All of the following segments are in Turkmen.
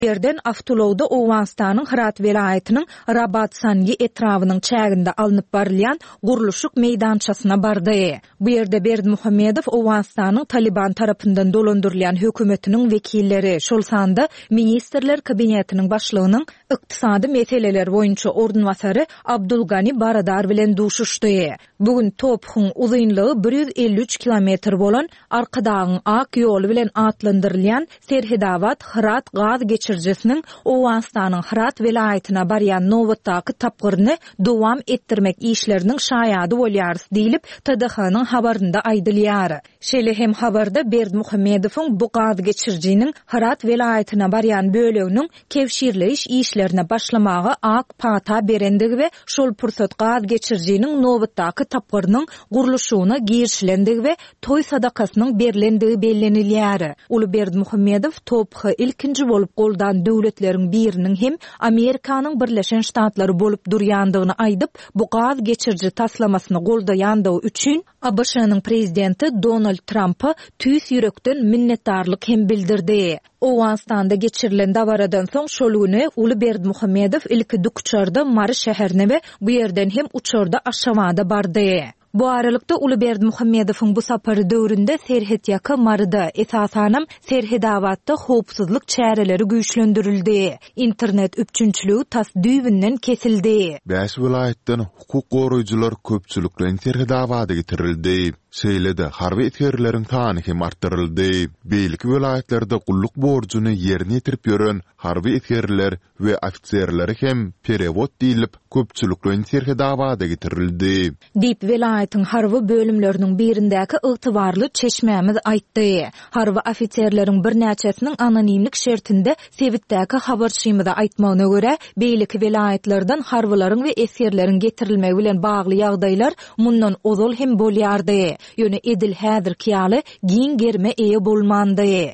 Yerden Avtolowda Owganstanyň Herat welaýatynyň Rabat Sangy etrawynyň çäginde alınıp barylýan guruluşyk meýdançasyna bardy. Bu ýerde Berdimuhammedow Owganstanyň Taliban tarapyndan dolandyrylýan hökümetiniň wekilleri, şol sanda ministrler kabinetiniň başlygynyň ykdysady meseleler boýunça ordunwasary Abdulgani Baradar bilen duşuşdy. Bugün Tophuň uzunlygy 153 kilometr bolan arkadagyň ak ýoly bilen atlandyrylýan Serhedawat Herat gaz geçirjesiniň Owganstanyň Herat welaýatyna barýan nowatdaky tapgyryny dowam etdirmek işleriniň şaýady bolýar diýilip TDH-nyň habarynda aýdylýar. Şeýle hem habarda Berdimuhammedowyň bu gaz geçirjiniň Herat welaýatyna barýan böleginiň kewşirleş işlerine başlamagy ak pata berendigi we şol pursat gaz geçirjiniň nowatdaky tapgyrynyň guruluşyna girişlendigi we toý sadakasynyň berilendigi bellenilýär. Uly Berdimuhammedow Tophy ilkinji bolup goldan döwletleriň biriniň hem Amerikanyň Birleşen Ştatlary bolup durýandygyny aýdyp, bu gaz geçirji taslamasyny goldaýandygy üçin ABŞ-nyň prezidenti Donald Trump'a tüýs ýürekden minnetdarlyk hem bildirdi. Owganstanda geçirilen dawaradan soň şol güni Uly Berdimuhammedow ilki Dukçarda Mary şäherine we bu ýerden hem uçarda Aşgabatda bardy. Bu aralykda Uly Berdimuhammedowyň bu sapary döwründe Serhet ýaky Maryda esasanam Serhedawatda howpsuzlyk çäreleri güýçlendirildi. Internet üpçünçlügi tas düýbinden kesildi. Bäş vilayatdan hukuk goraýjylar köpçüliklen Serhedawatda getirildi. Şeýlede harby etgerleriň sany hem artdyryldy. Beýleki vilayatlarda gulluk borcuny ýerine ýetirip ýören harby etgerler we ofitserleri hem perewot diýilip köpçüliklen Serhedawatda getirildi. Diýip welaýatyň harby bölümleriniň birindäki ygtybarly çeşmämiz aýtdy. Harby ofitserleriň birnäçesiniň anonimlik şertinde sebitdäki habarçymyda aýtmagyna görä, beýleki welaýatlardan harbylaryň we eskerleriň getirilmegi bilen bagly ýagdaýlar mundan ozal hem bolýardy. Ýöne edil häzir kiýaly giň germe eýe bolmandy.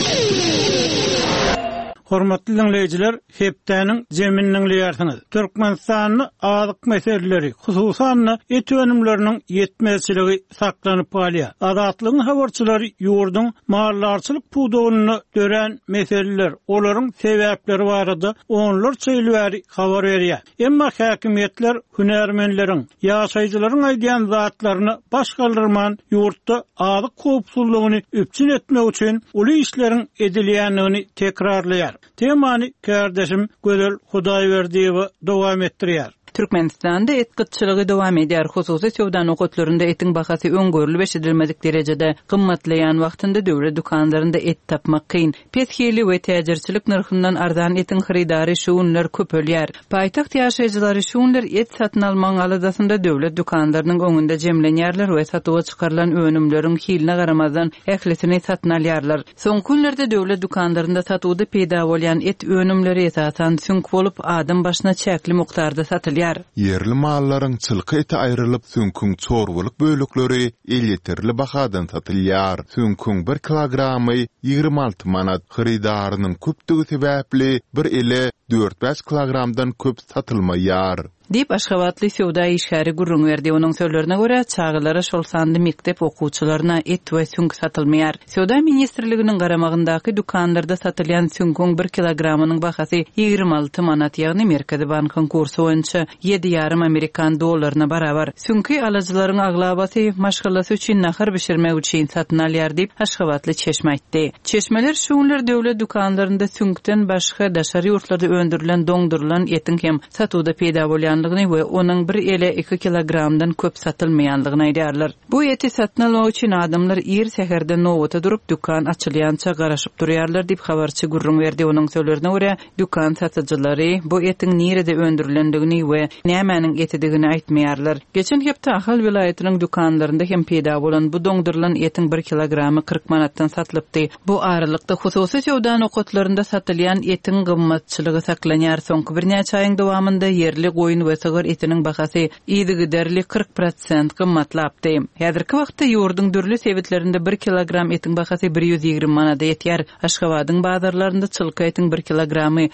Hormatly dinleýijiler, hepdäniň jeminiň ýarsyňyz. Türkmenistanyň azyk meseleleri, hususan et önümleriniň ýetmezçiligi saklanyp galýar. Adatlygyň habarçylary ýurduň mallarçylyk pudowyny dören meseleler, olaryň sebäpleri barada onlar çeýilýär habar berýär. Emma häkimetler hünärmenleriň, ýaşaýjylaryň aýdýan zatlaryny baş galdyrman ýurtda azyk howpsuzlygyny üpçün etmek üçin uly işleriň edilýänligini tekrarlaýar. Temany kardeşim Gözel Hudaýberdiýew dowam etdirýär. Türkmenistanda et gıtçılığı devam edýär. Hususy sowda nokatlarynda etiň bahasy öňgörüli beşidilmedik derejede gymmatlaýan wagtynda döwlet dukanlarynda et tapmak kyn. Pesgeli we täjirçilik narhyndan arzan etiň haridary şuunlar köpelýär. Paýtaxt ýaşaýjylary şuunlar et satyn almaň aladasynda döwlet dukanlarynyň öňünde jemlenýärler we satyga çykarylan önümleriň hiline garamazdan ählisini satyn alýarlar. Soň günlerde döwlet dukanlarynda satyda peýda bolýan et önümleri esasan süňk bolup adam başyna çäkli mukdarda satylýar. Yerli mallaryň çylky eti aýrylyp süňküň çorwalyk bölükleri elýetirli bahadan satylýar. Süňküň 1 kilogramy 26 manat, haridarynyň köpdigi sebäpli bir ele 4-5 kilogramdan köp satylmaýar. Dip Aşgabatly sowda işgäri gurrun berdi. Onuň sözlerine görä, çağlara şol sandy mektep okuwçylaryna et we süňk satylmaýar. Sowda ministrliginiň garamagyndaky dukanlarda satylýan süňküň 1 kilogramynyň bahasy 26 manat, ýagny Merkezi Bankyň kursy boýunça 7,5 Amerikan dollaryna barabar. Süňki alyjylaryň aglabasy maşgalasy üçin nahar bişirmek üçin satyn alýar diýip Aşgabatly çeşme aýtdy. Çeşmeler şuunlar döwlet dukanlarynda süňkden başga daşary ýurtlarda öndürilen doňdurulan etiň hem satyda peýda bolýan we onuň 1 ele 2 kilogramdan köp satylmaýanlygyny aýdýarlar. Bu eti satyn almak üçin adamlar ýer şäherde nowata durup dukan açylýança garaşyp durýarlar diýip habarçy gurrun berdi. Onuň sözlerine görä, dukan satyjylary bu etiň nerede öndürilendigini we nämäniň etidigini aýtmaýarlar. Geçen hepde Ahal vilayatynyň dukanlarynda hem peýda bolan bu doňdurulan etiň 1 kilogramy 40 manatdan satlypdy. Bu aralykda hususy sowda nokatlarynda satylýan etiň gymmatçylygy saklanýar. Soňky bir näçe aýyň dowamında yerli goýun we sığır etiniň bahasy ýygy derli 40% gymmatlapdy. Häzirki wagtda ýurdun dürli sebitlerinde 1 kilogram etiň bahasy 120 manata ýetýär. Aşgabatyň bazarlarynda çylky etiň 1 kilogramy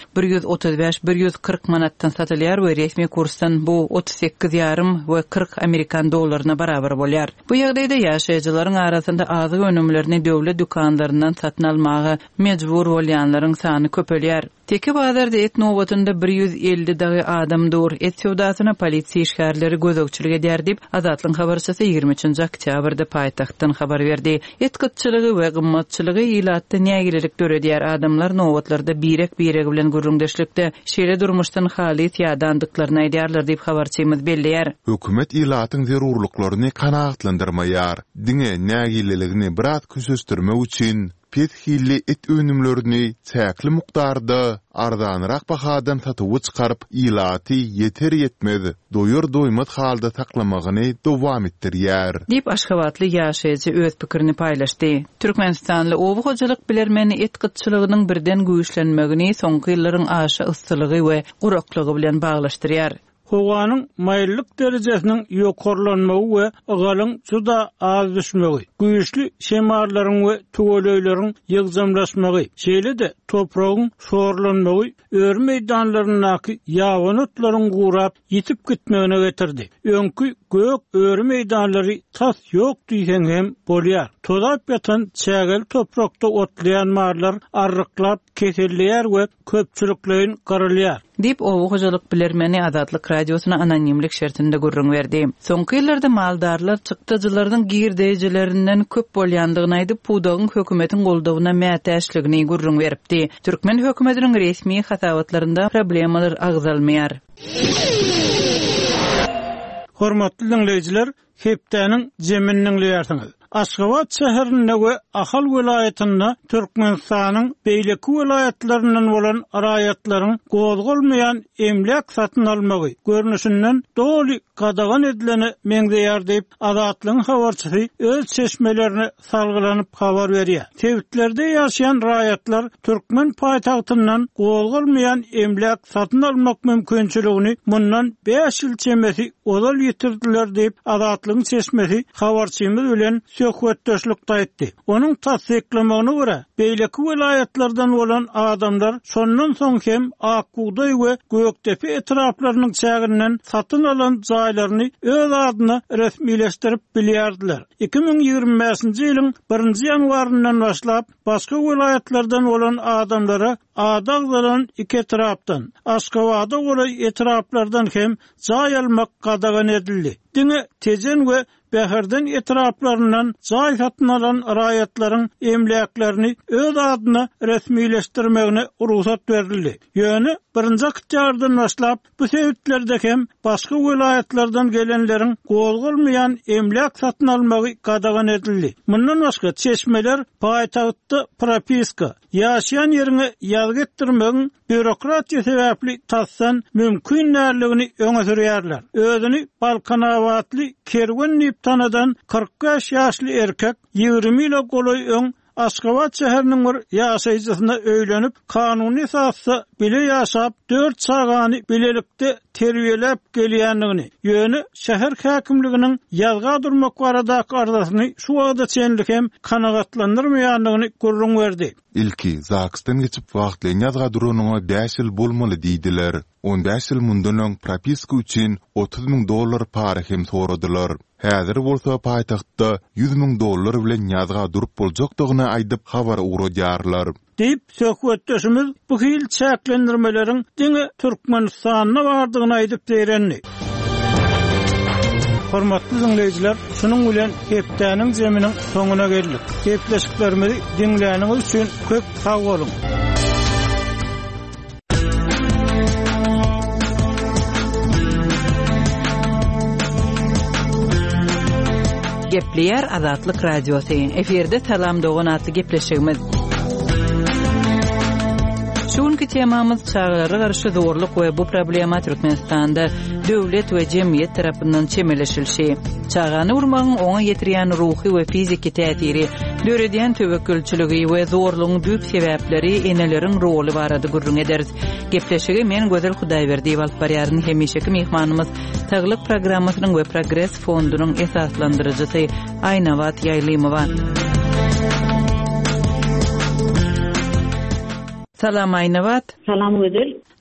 135-140 manatdan satylýar we resmi kursdan bu 38,5 we 40 Amerikan dollaryna barabar bolýar. Bu ýagdaýda ýaşaýjylaryň arasynda azyk önümlerini döwlet dukanlaryndan satyn almagy mejbur bolýanlaryň sany köpelýär. Teki bazarda et nowatynda 150 dagy adam dur. Et sewdasyna polisiýa işgärleri gözökçülük edýär diýip Azatlyň habarçysy 23 oktýabrda paýtagtdan habar berdi. Et gytçylygy we gymmatçylygy ilatda nägilelik göredýär adamlar nowatlarda birek bilen gurrundeşlikde şeýle durmuşdan hali ýadandyklaryny aýdýarlar diýip habarçymyz belliýär. Hökümet ilatyň zerurlyklaryny kanagatlandyrmaýar. Diňe nägileligini birat kösöstürmek üçin pethilli et önümlerini çäkli mukdarda ardanrak bahadan satyp çykaryp ilaty yeter yetmez doýur-doýmaz halda taklamagyny dowam etdirýär diýip Aşgabatly ýaşaýjy öz pikirini paýlaşdy. Türkmenistanly owu hojalyk bilermeni et gytçylygynyň birden güýçlenmegini soňky ýyllaryň aşy yssylygy we guraklygy bilen baglaşdyrýar. Howanyň maýyllyk derejesiniň ýokarlanmagy we ýalyň juda az düşmegi, güýçli şemarlaryň we töwelöýleriň ýygzamlaşmagy, şeýle-de topragyň şorlanmagy ör meýdanlarynaky ýawan otlaryň gurap ýitip gitmegine getirdi. Öňkü gök ör meýdanlary tas ýok diýen hem bolýar. Todap ýatan çägel toprakda otlayan marlar arryklap keselýär we köpçüliklerin garalýar. Dip owu hojalyk bilermeni Azatlyk radiosuna anonimlik şertinde gurrun berdi. Soňky ýyllarda maldarlar çykdyjylaryň girdejilerinden köp bolýandygyny aýdyp pudagyň hökümetiň goldawyna mätäşligini gurrun beripdi. Türkmen hökümetiniň resmi hasawatlarynda problemalar agzalmaýar. Hormatly dinleýijiler, hepdäniň jeminiň ýartyňyz. Aşgabat şäherinde we Ahal welaýatynda Türkmenistanyň beýleki welaýatlarynyň bolan raýatlaryň gozgolmaýan emlek satyn almagy görnüşinden doly gadagan edileni meňdeýär diýip Azatlyň habarçysy öz çeşmelerini salgylanyp habar berýär. Tewtlerde ýaşaýan raýatlar Türkmen paýtagtyndan gozgolmaýan emlek satyn almak mümkinçiligini mundan 5 ýyl çemesi ozal ýetirdiler diýip Azatlyň çeşmesi habarçymyz bilen söhbetdeşlikde etdi. Onun tasdiklamagyna görä, beýleki welaýatlardan bolan adamlar sondan soň hem Akbuğday we Göktepe etraplarynyň çäginden satyn alan jaýlaryny öz adyna resmileşdirip bilýärdiler. 2025-nji ýylyň 1-nji ýanwaryndan başlap başga welaýatlardan bolan adamlara adaglanan iki etrapdan, Aşgabada bolan etraplardan hem jaý almak gadagan edildi. Diňe tejen we Bäherden etraplaryndan jaý satyn alan raýatlaryň emleklerini öz adyna resmileşdirmegine ruhsat berildi. Ýöne 1-nji oktýabrdan başlap bu sebäplerde hem başga welaýatlardan gelenleriň gozgolmaýan emlek satyn almagy gadagan edildi. Mundan başga çeşmeler paýtagtda propiska, ýaşaýan ýerine ýaz getdirmegiň bürokratiýa sebäpli tassan mümkin näligini öňe sürýärler. Özüni Balkanawatly Kerwen tanadan 45 ýaşly erkek 20 ýyla golay öň Aşgabat şäheriniň bir ýaşaýjysyna öýlenip kanuny esasda bile ýaşap 4 çagany bilelikde terbiýelep gelýändigini, ýöne şäher häkimliginiň ýazga durmak baradaky arzusyny şu wagtda çenlik hem kanagatlandyrmaýandygyny gurrun berdi. İlki Zakistan geçip wagtly ýazga duranyňa 5 ýyl bolmaly diýdiler. 15 ýyl mundan öň propiska üçin $30,000 para hem soradylar. Häzir bolsa paýtagtda $100,000 bilen ýazga durup boljakdygyny aýdyp habar uradýarlar. Diýip söhbetdeşimiz bu hil çäklendirmeleriň diňe Türkmenistanyna bardygyny aýdyp berenli. Hormatly dinleýijiler, şunuň bilen hepdäniň jeminiň soňuna geldik. Gepleşiklerimizi dinläniňiz üçin köp sag bolun. Gepleýär Azatlyk radiosy. Eferde salam dogan atly gepleşigimiz. Şunki temamyz çağlara garşy zorluk we bu problema Türkmenistanda döwlet we jemgyýet tarapyndan çemeleşilşi. Çağany urmagyň oňa ýetirýän ruhy we fiziki täsiri, döredýän töwekkülçiligi we zorlugyň büyük sebäpleri eneleriň roly barady gurrun ederiz. Gepleşigi men Gözel Hudaýberdi alyp barýaryn hemişeki mehmanymyz Taglyk programmasynyň we Progress fondunyň esaslandyrjysy Aýnawat Ýaýlymowa. Salam Aýnawat. Salam Gözel.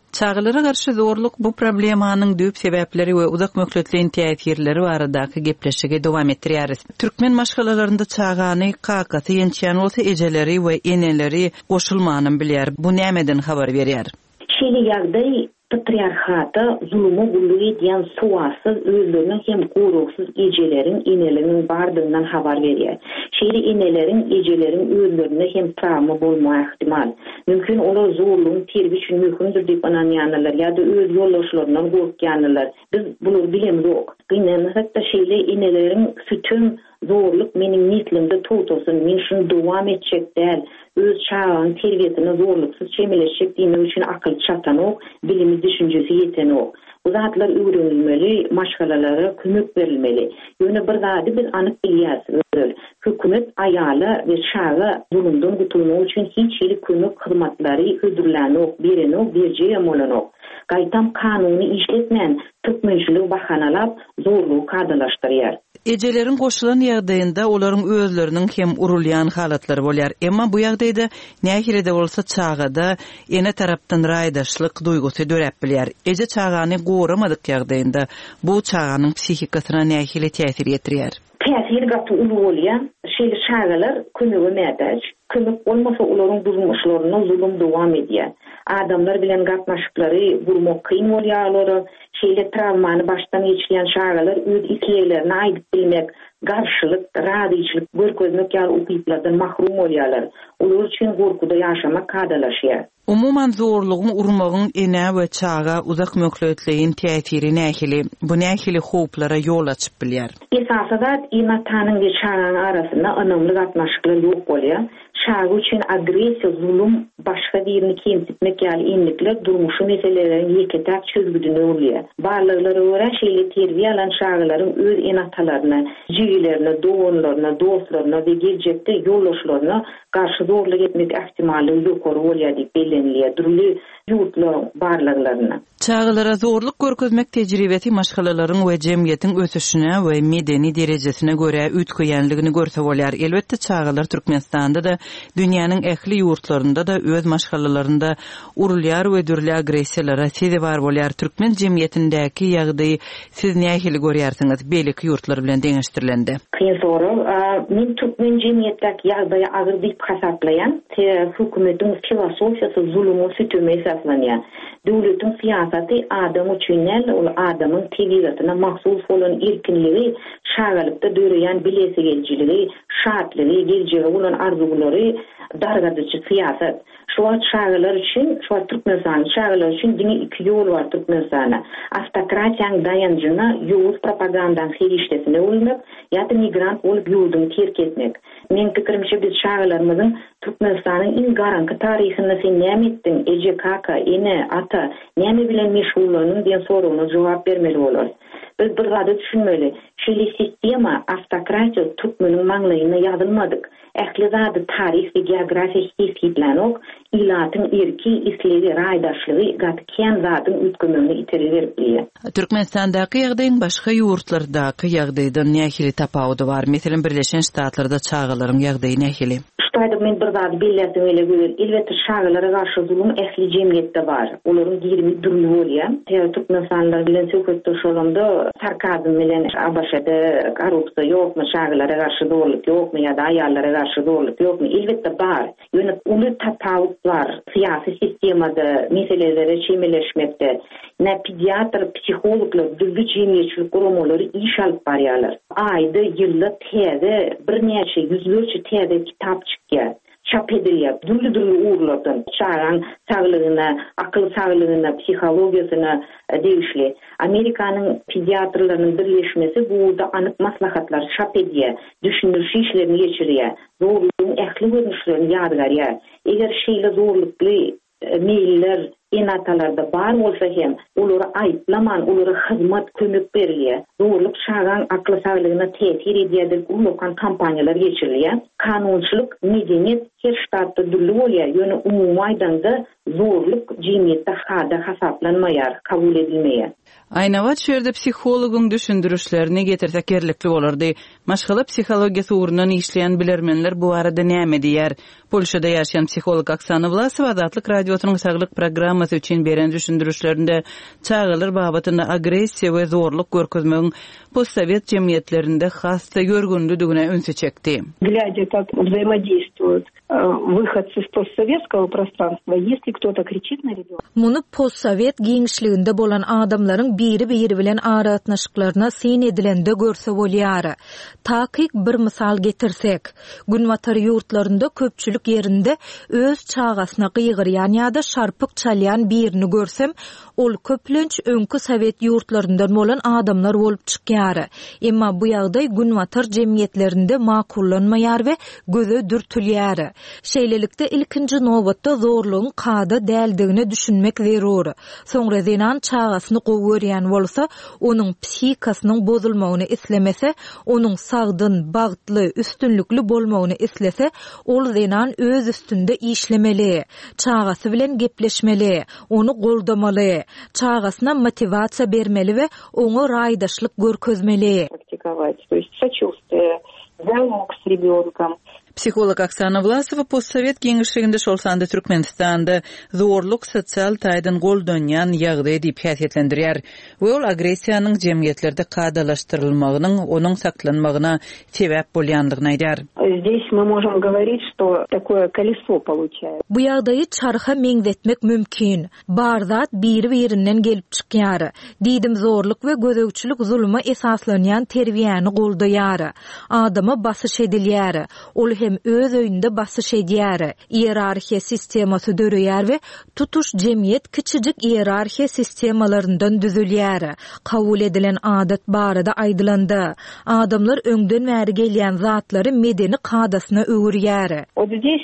Çağılara garşy zorluk bu problemanyň düýp sebäpleri we uzak möhletliň täsirleri baradaky gepleşige dowam etdirýäris. Türkmen maşgalalarynda çağany kakasy ýençýän bolsa ejeleri we eneleri goşulmanyny bilýär. Bu nämeden habar berýär? Şeýle ýagdaý patriarhata zulüme gullugy diýen suwasyz özleriniň hem gowruksuz ejeleriň eneleriň bardygyndan habar berýär. Şeýle eneleriň ejelerin özlerine hem travma bolmagy ihtimal. Mümkin olar zorlugyň terbi üçin mümkindir diýip ananýanlar ýa-da öz ýoldaşlaryndan gorkýanlar. Biz bunu bilemizok. Gynan hatda şeýle eneleriň sütün zorluk meniň nislimde tutulsun, men şunu dowam etjek däl. Öz çağın terbiýetine zorluksuz çemeleşik diýmek üçin akyl çatanok, bilimi düşünjesi ýetenok. Bu zatlar öwrenilmeli, maşgalalara kömek berilmeli. Ýöne bir zady biz anyk bilýäris. Hökümet aýala we çağa zulümden gutulmak üçin hiç ýeri kömek hyzmatlary ödürlenok, berenok, berjeýem bolanok. Gaýtam kanuny işletmän türkmençilik bahanalap zorlugy kadalaşdyrýar. Ejelerin goşulan ýagdaýynda olaryň özleriniň hem urulýan halatlary bolýar. Emma bu ýagdaýda nähirede bolsa çağada ene tarapdan raýdaşlyk duýgusy döräp bilýär. Eje çağany goramadyk ýagdaýynda bu çağanyň psihikasyna nähili täsir etdirýär. Täsir gaty uly bolýar. Şeýle çağalar kömege mätäç. Kömek bolmasa olaryň durmuşlaryna zulüm dowam edýär. Adamlar bilen gatnaşyklary gurmak kyn bolýarlar. Şeýle travmany başdan geçirýän çağalar öz isleýlerini aýdyp bilmek, garşylyk, radyçylyk görkezmek ýaly ukyplardan mahrum bolýarlar. Olar üçin gorkuda ýaşamak kadalaşýar. Umuman zorlugyň urmagyň ene we çağa uzak möhletliň täsiri nähili, bu nähili howplara ýol açyp bilýär. Esasada inatanyň we çağanyň arasynda önemli gatnaşyklar ýok bolýar. Çağ üçin agresiýa, zulüm, başga birini kemsitmek ýaly enlikler durmuşy meselelerini ýeketäk çözgüdüne urýar. Barlyklara görä şeýle terbiýe alan çağlaryň öz enatalaryna, jigilerine, doganlaryna, dostlaryna we geljekde ýoldaşlaryna garşy zorluk etmek ihtimalyny ýokary bolýar diýip bellenilýär. Durly ýurtlar barlyklaryna. Çağlara zorluk görkezmek tejribeti maşgalalaryň we jemgyýetiň ösüşine we medeni derejesine göre ütkeýänligini görse bolýar. Elbetde çağlar Türkmenistanda da dünýäniň ähli ýurtlarynda da öz maşgalalarynda urulýar we dürli agresiýalara sezi bar bolýar. Türkmen jemgyýetindäki ýagdaýy siz nähili görýärsiňiz beýleki ýurtlar bilen deňeşdirilende? Kyn soru. Men Türkmen jemgyýetindäki ýagdaýy agyr diýip hasaplaýan. Hökümetiň filosofiýasy zulüme sütüme esaslanýar. Döwletiň siýasaty adam üçin ol adamyň tebigatyna mahsus bolan erkinligi, şagalykda döreýän bilesigeljiligi, şatlygy, geljegi bolan arzulary dargadyjy siýasat. Şu çağlar üçin, şu Türkmenistan çağlar üçin diňe iki ýol bar Türkmenistana. Автократияň dayanjyna ýowuz propagandaň helişdesine ulmak, ýa-da migrant bolup ýurdun terk etmek. Men pikirimçe biz çağlarymyzyň Türkmenistanyň iň garanky taryhynda sen näme etdiň? Eje kaka, ene, ata, näme bilen meşgullanýan diýen soragyna jogap bermeli bolar. Biz bir zady düşünmeli. Şeýle sistema, автократия Türkmeniň maňlaýyna ýazylmadyk. Ähli zady tarih we geografiýa hissiplanok, ilatyň erki, isleýi, raýdaşlygy gatken zadyň ütkünligini iterer bilýär. Türkmenistandaky ýagdaýyň başga ýurtlardaky ýagdaýdan nähili tapawudy bar? Meselem Birleşen Ştatlarda çağalaryň ýagdaýy nähili? Ştaýda men bir zady belläsem ele görür. Elbetde çağalara garşy zulüm ähli jemgyýetde bar. Olaryň 20 dürli bolýar. Türkmenistanlar bilen söhbetde şolanda sarkazm bilen abaşada korrupsiýa ýokmy, çağalara garşy zorluk ýokmy ýa-da aýallara garşy zorluk ýokmy? Elbetde bar. Ýöne uly tapawutlar syýasy sistemada meselelere çemeleşmekde. Ne pediatr, psikologlar, dürli jemgyýetçilik gurumlary iş alyp barýarlar. Aýda, ýylda täze bir näçe ýüzlerçe täze kitap çykýar. Çap edilýär. Dürli uğurlardan çağan saglygyna, akyl saglygyna, psihologiýasyna degişli. Amerikanyň pediatrlarynyň birleşmesi buda anyk maslahatlar çap edýär. Düşünürşi işlerini geçirýär. Zorlugyň ähli görnüşlerini ýadgarýar. Eger şeýle zorlukly meýiller enatalarda bar bolsa hem olary aýplaman, olary hyzmat kömek berilýär. Zorluk çağan akly saglygyna täsir edýär diýip ulykan kampaniýalar geçirilýär. Kanunçylyk, medeniýet her ştatda dullu bolýar. Ýöne umumy aýdanda zorluk jemgyýetde hada hasaplanmaýar, kabul edilmeýär. Aynawa şerde psihologyň düşündürüşlerini getirsek gerlikli bolardy. Maşgala psihologiýasy uğrundan işleýän bilermenler bu arada näme diýär? Polşada ýaşaýan psiholog Oksana Vlasowa Azatlyk radiosynyň saglyk programmasy üçin beren düşündürüşlerinde çağılar babatynda agressiýa we zorluk görkezmegiň postsovet jemgyýetlerinde hassa görgünlüdigine öňe çekdi. Глядя, как взаимодействуют выходцы из постсоветского пространства, если кто-то кричит на ребенка. Muny postsovet giňişliginde bolan adamlaryň biri bilen aratnaşyklaryna sen edilende görse bolýar. Takyk bir misal getirsek, Günwatar ýurtlarynda köpçülik yerinde öz çağasyna gygyrýan ýa-da şarpyk çalýan birini görsem, ol köplenç öňkü sovet ýurtlaryndan bolan adamlar bolup çykýar. Emma bu ýagdaý Günwatar jemgyýetlerinde makullanmaýar we göze dürtülýär. Şeýlelikde ilkinji nobatda zorlugyň kada däldigini düşünmek zerur. Soňra zenan çağasyny gowurýan bolsa, onuň psihikasynyň bozulmagyny islemese, onuň sagdyn, bagtly, üstünlükli bolmagyny islese, ol zenan öz üstünde işlemeli, çağasy bilen gepleşmeli, onu goldamaly, çağasyna motivasiýa bermeli we oňa raýdaşlyk görkezmeli. Практиковать, то есть сочувствие, диалог с ребенком. Psiholog Oksana Vlasowa postsovet giňişliginde şolsanda Türkmenistanda zorluk sosial taýdan goldanýan ýagdaý diýip häsiýetlendirýär. We ol agressiýanyň jemgyýetlerde kadalaşdyrylmagynyň onuň saklanmagyna sebäp bolýandygyny aýdýar. Здесь мы можем говорить, что такое колесо получается. Bu ýagdaýy çarha meňzetmek mümkin. Barzat biri-birinden gelip çykýar. Diýdim zorluk we gözegçilik zulma esaslanýan terbiýäni goldaýar. Adama basyş edilýär. Ol hem öz öýünde basyş edýär. Ýerarhiýa sistemasy döreýär we tutuş jemgyýet kiçijik ýerarhiýa sistemalaryndan düzülýär. Kabul edilen adat barada aýdylandy. Adamlar öňden bäri gelýän zatlary medeni kadasyna öwürýär. Вот здесь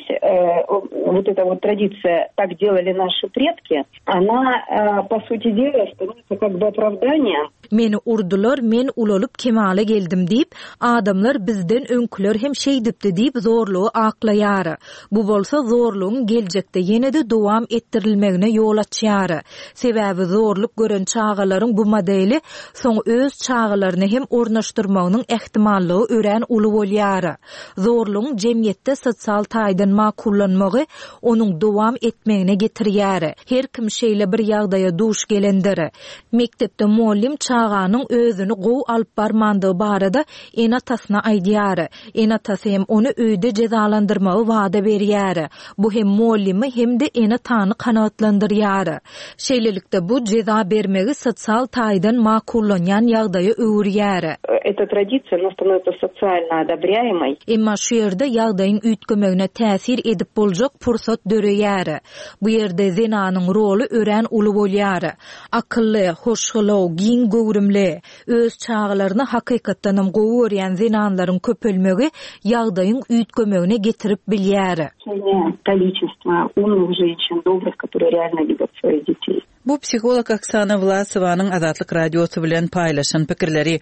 вот эта вот традиция «так делали наши предки», она, по сути дела, становится как бы оправданием. Meni urdular, men ulolup kemale geldim diýip, adamlar bizden öňküler hem şeýdipdi diýip zorlugy aklaýar. Bu bolsa zorlugyň geljekde ýene-de dowam etdirilmegine ýol açýar. Sebäbi zorluk gören çağalaryň bu modeli soň öz çağalaryny hem ornaşdyrmagynyň ähtimallygy ören uly bolýar. Zorlugyň jemgyýetde sosial taýdan makullanmagy onuň dowam etmegine getirýär. Her kim şeýle bir ýagdaýa duş gelendir. Mektepde muallim çağanyň özüni gow alyp barmandygy barada enatasyna aýdýar. Enatasy hem onu öýde cezalandyrmagy wada berýär. Bu hem muallimi hem de enatany kanagatlandyrýar. Şeýlelikde bu ceza bermegi sosial taýdan makullanýan ýagdaýa öwürýär. Эта традиция, она становится социально одобряемой. Emma şu ýerde ýagdaýyň üýtgemegine täsir edip boljak pursat döreýär. Bu ýerde zenanyň roly ören uly bolýar. Akylly, hoşgulaw, giň gowrumly, öz çağlaryny hakykatdan gowurýan zenanlaryň köpelmegi ýagdaýyň üýtgemegine getirip bilýär. Количество умных женщин, добрых, которые реально любят своих детей. Bu psiholog Oksana Vlasowanyň Azatlyk radiosy bilen paýlaşan pikirleri.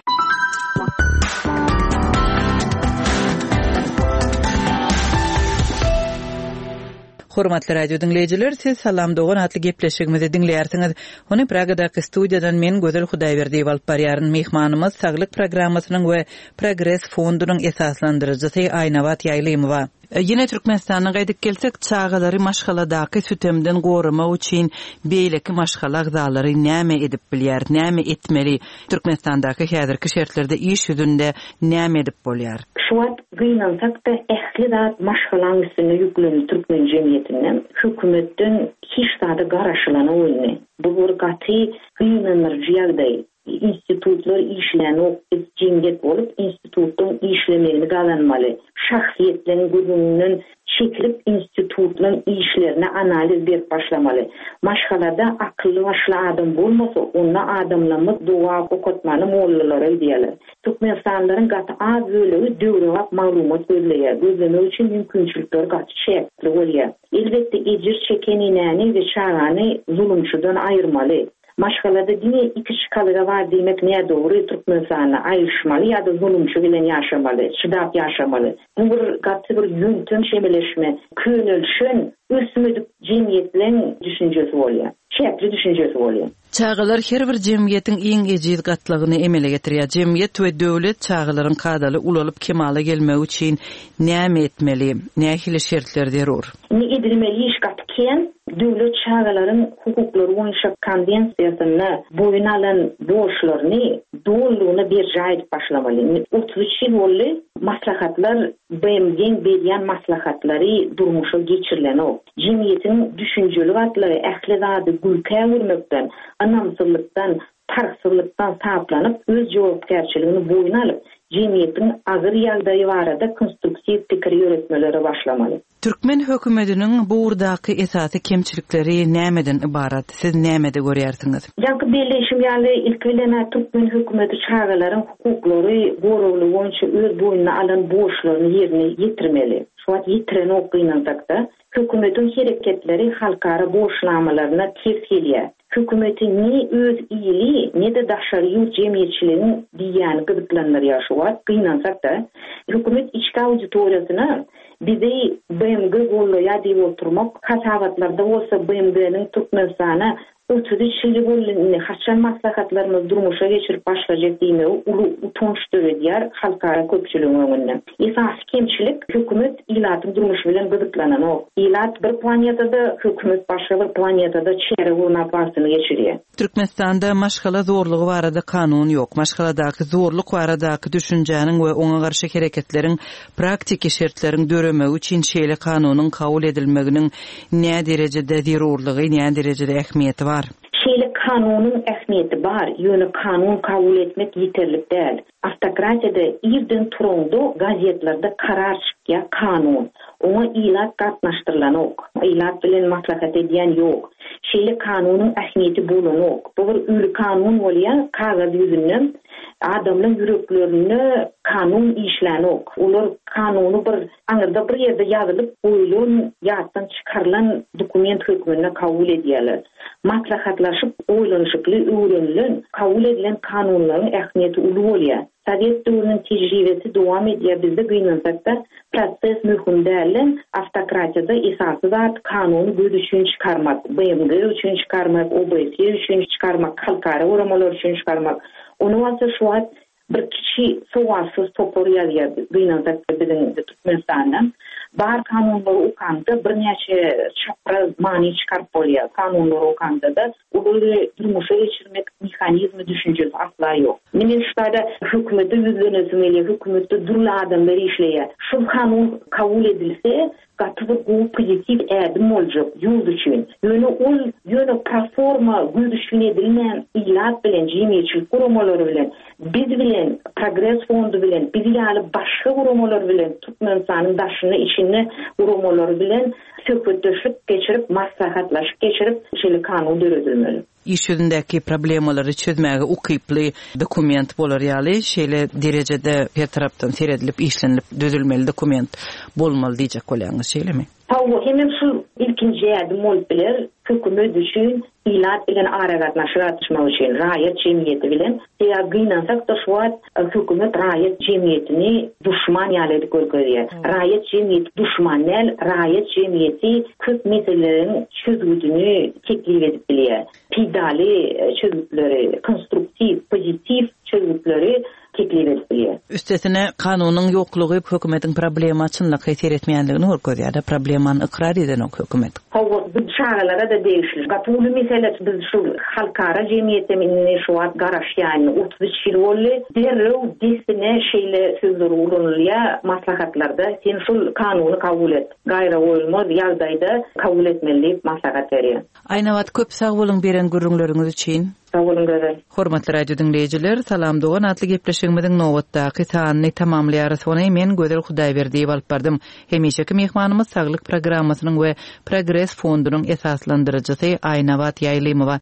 Hormatly radio dinleyijiler, siz Salam Dogan atly gepleşigimizi dinleýärsiňiz. Ony Pragadaky studiýadan men Gözel Hudaýberdi bolup barýaryn mehmanymyz saglyk programmasynyň we Progress fondunyň esaslandyrjysy Aýnawat Ýaýlymowa. Yine Türkmenistanyň gaýdyp gelsek, çağalary maşgaladaky sütemden gorumak üçin beýleki maşgala agzalary näme edip bilýär, näme etmeli? Türkmenistandaky häzirki şertlerde iş ýüzünde näme edip bolýar? Şuat gynansak da ähli zat maşgalaň üstüne ýüklenip Türkmen jemgyýetinden hökümetden hiç zada garaşylana bolýar. Bu bir gaty gynanýar ýagdaý. İnstitutlar işlerini okuyup cemgyýet bolup institutun işlemelerini galanmaly. Şahsiýetlerin gözünden çekilip institutlaryň işlerini analiz berip başlamaly. Maşgalada akylly başly adam bolmasa, onda adamlamy doğa okutmany mollalara diýerler. Türkmenistanlaryň gaty az bölegi döwrewap maglumat gözleýär. Gözlemek üçin mümkinçilikler gaty şeýle bolýar. Elbetde ejir çeken inäni we çağany zulümçydan aýyrmaly. Maşgalada dine iki şkalıga var demek ne doğru Türkmenistan'a ayrışmalı ya da zulümçü bilen yaşamalı, şiddat yaşamalı. Bu bir katı bir yöntem şemeleşme, könülşün, üsmüdük cemiyetlerin düşüncesi oluyor. Şekli düşüncesi oluyor. Çağılar her bir cemiyetin iň ejid gatlygyny emele getirýär. Cemiyet we döwlet çağılaryň kadaly ulalyp kemala gelmegi üçin näme etmeli? Nähili şertler derur? Ne edilmeli iş gatken döwlet çağılaryň hukuklary boýunça konvensiýasyna boyun alan borçlaryny dolugyny bir jaýyp başlamaly. 33 ýyl boldy maslahatlar BMG'ň berýän maslahatlary durmuşa geçirilen o. Cemiyetin düşünjeli gatlary ähli zady gülkä görmekden, anamsızlıktan, tarksızlıktan saplanyp öz jogapkärçiligini boyun alyp cemiyetin agyr ýagdaýy barada konstruktiw pikir ýöretmeleri başlamaly. Türkmen hökümetiniň bu urdaky esasy kemçilikleri nämeden ibarat? Siz nämede görýärsiňiz? Ýa-ki birleşim ýaly ilk bilen Türkmen hökümeti çağılaryň hukuklary gorowly boýunça öz boýuna alan borçlaryny ýerine ýetirmeli. Şuat ýetiren okynansakda hökümetin hereketleri halkara borçlamalaryna tesirliýär. Hökümeti ne öz iyiliği ne de daşary ýurt jemgyýetçiliginiň diýýäni gyzyklanmaly ýaşaýar. Gynansak da hökümet içki auditoriýasyna bizi BMG gollaýar diýip oturmak, hasabatlarda bolsa BMG'niň Türkmenistana 33 ýyl boýunça haçan maslahatlarymyz durmuşa geçirip başlajak diýme uly utanç döwedýär halkara köpçüligiň öňünde. Esas kemçilik hökümet ilatyň durmuşy bilen gyzyklanan o. Ilat bir planetada, hökümet başga bir planetada çere urna barsyny geçirýär. Türkmenistanda maşgala zorlugy barada kanun ýok. Maşgaladaky zorluk baradaky düşünjäniň we oňa garşy hereketleriň praktik şertleriň döremegi üçin şeýle kanunyň kabul edilmeginiň näme derejede zerurlygy, näme derejede ähmiýeti var? Şeýle kanunun ähmiýeti bar, ýöne kanun kabul etmek ýeterlik däl. Автократияда ирден турунду газетлerde karar çıkya kanun. Ona ilat katnaştırılan ok. İlat bilen maslahat edýän ýok. Şeýle kanunun ähmiýeti bolan ok. Bu bir ül kanun bolýan kagaz ýüzünden adamlaryň ýüreklerini kanun işlän ok. Olar kanuny bir aňyrda bir ýerde ýazylyp oýlan ýatdan çykarylan dokument hökmüne kabul edýärler. Maslahatlaşyp oýlanyşykly öwrenilen kabul edilen kanunlaryň ähmiýeti uly bolýar. Sovet döwrüniň tejribesi dowam edýär. Bizde gynnansakda proses mühim däl. Автократияda esasy zat kanuny göz üçin çykarmak, BMG üçin çykarmak, OBS üçin çykarmak, halkara uramalar üçin çykarmak. Onu wasa şuat bir kiçi sowasyz topor ýazýar gynnansakda biziň Türkmenistanda. Bar kanunlar okanda bir näçe çapraz mani çykaryp bolýar. Kanunlar okanda da uly durmuşa geçirmek mehanizmi düşünjesi asla ýok. Menen şularda hökümete ýüzlenmeli, hökümette durly adamlar işleýär. Şu kanun kabul edilse gatyp bu pozitiv ädim boljak ýurt üçin. Ýöne platforma güýdüşün edilen ilat bilen jemgyýetçilik guramalary bilen biz bilen Progress fondu bilen biz ýaly başga guramalar bilen Türkmenistanyň daşyny içine guramalar bilen söhbetleşip geçirip maslahatlaşyp geçirip şeýle kanun döredilmeli. İş ýüzündäki problemalary çözmäge ukyply dokument bolar ýaly şeýle derejede her tarapdan seredilip işlenip düzülmeli dokument bolmaly diýjek bolýaňyz şeýlemi? Tawa hemen şu ilkinji ýerdim bolup biler, hökümet üçin ilat bilen aragatnaşyk atışmak üçin raýat jemgyýeti bilen ýa gynansak da şu wagt hökümet raýat jemgyýetini duşman ýaly edip görýär. Raýat jemgyýeti duşman näl, raýat jemgyýeti köp meselelerin çözüldüğünü teklif edip bilýär. Pidali çözümleri, konstruktiv, pozitiv çözümleri teklif edip bilýär. Üstesine kanunyň ýoklugy hökümetiň problema çynlyk heter etmeýändigini görkezýär. Problemany ikrar eden o hökümet. Hawa bu çağalara da değişir. Gatulu mesele biz şu halkara jemgyýetine şu wagt garaşýany 33 ýyl boldy. Derrew disine şeýle sözler ulanylýar maslahatlarda sen şu kanuny kabul et. Gaýra bolmaz ýagdaýda kabul etmeli maslahat berýär. Aýna wagt köp sag bolyň beren görüňleriňiz üçin. Hormatly radio dinleyijiler, salam dogan atly gepleşigimiziň nowatdaky sanyny tamamlaýar. Sony men Gözel Hudaýberdi alyp bardym. Hemişeki mehmanymyz saglyk programmasynyň we Progress fondunyň esaslandyrjysy Aýna Wat Ýaýlymowa.